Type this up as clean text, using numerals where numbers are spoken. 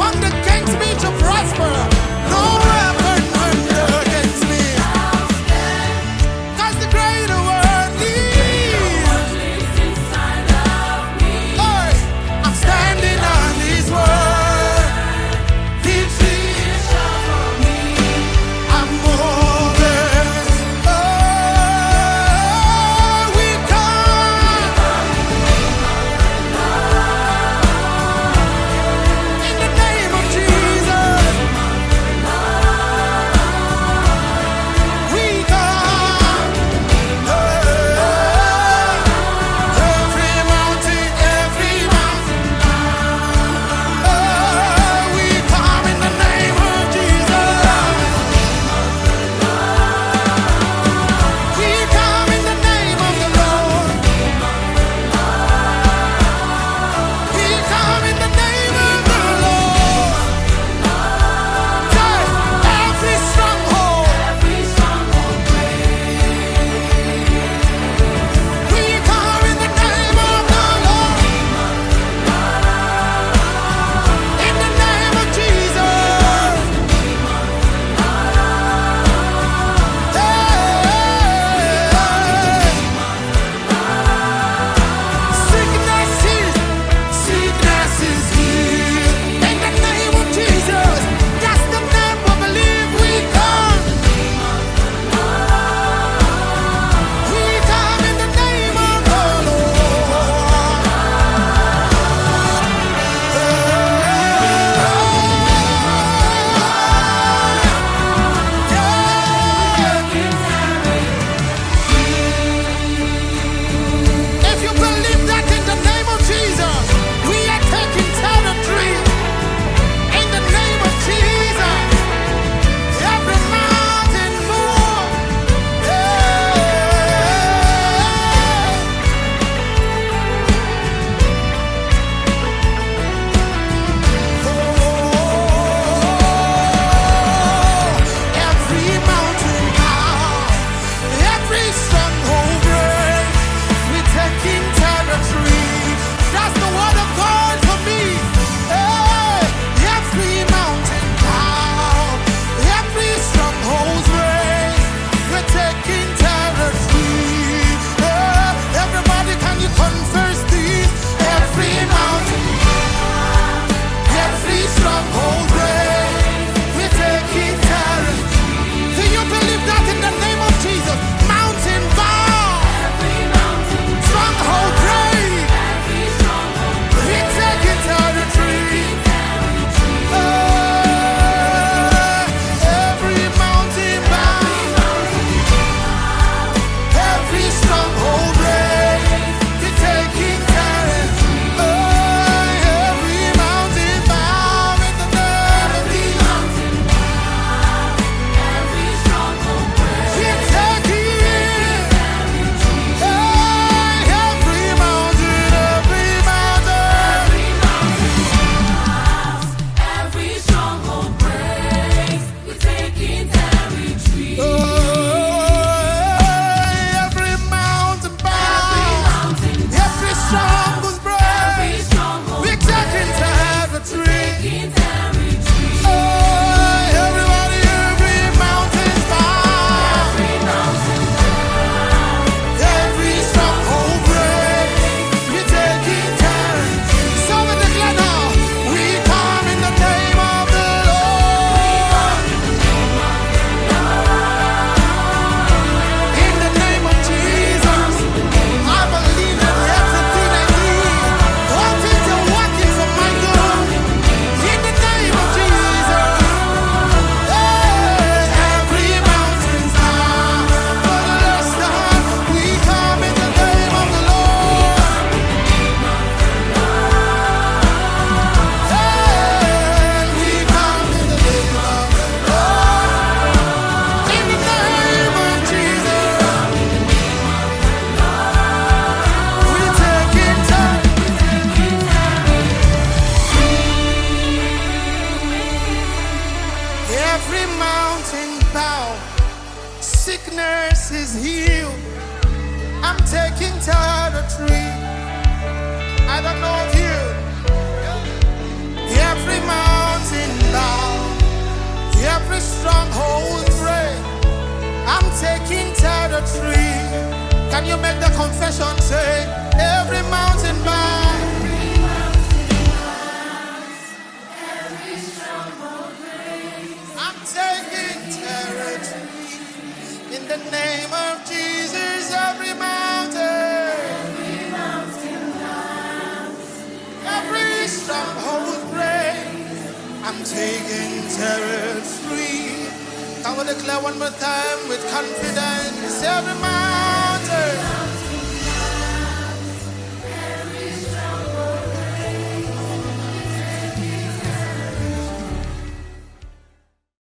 formed against me to prosper. No weapon formed against me. 'Cause the greater one lives inside of me. Hey, I'm standing on His word. Victory is sure for me. I'm more than. Oh, we come in the name of Jesus. We come. Every mountain, every mountain. We come in the name of Jesus. We come in the name of the Lord. We come in the name of the Lord. Say, every stronghold. We come in the name of the Lord. In the name of Jesus. Sickness is healed. In the name of Jesus. That's the name we believe we come. We come in the name of the Lord. If you believe that in the name of Jesus, we are taking territory. In the name of Jesus, every mountain move. Every mountain bow, every stronghold break. We're taking territory. That's the word of God for me. Hey, every mountain bow, every stronghold break. We're taking territory. Everybody, can you confess this? Every mountain, every stronghold break. We're taking territory. Do you believe that in the name of Jesus? Mountain bow, stronghold break. We're taking territory. Every mountain bow, every stronghold break. We're taking territory. Every mountain bow in the name of Jesus. We're taking every mountain, every mountain. Every stronghold breaks. We're taking territory. Every mountain bow, every stronghold break. We're taking territory. Everybody, every mountain bow, every stronghold break. We're taking territory. So we declare now, we come in the name of the Lord. In the name of Jesus, I believe that everything I need, all things are working for my good. In the name of Jesus, every mountain bow. For the last time, we come in the name of the Lord. We come in the name of the Lord. In the name of Jesus, we take it time. Every mountain bow, sickness is healed. I'm taking territory. I don't know of you. Every mountain you make the confession, say, every mountain bow. I'm taking territory in the name of Jesus. Every mountain, every stronghold break. I'm taking territory. I will declare one more time with confidence. Every mountain.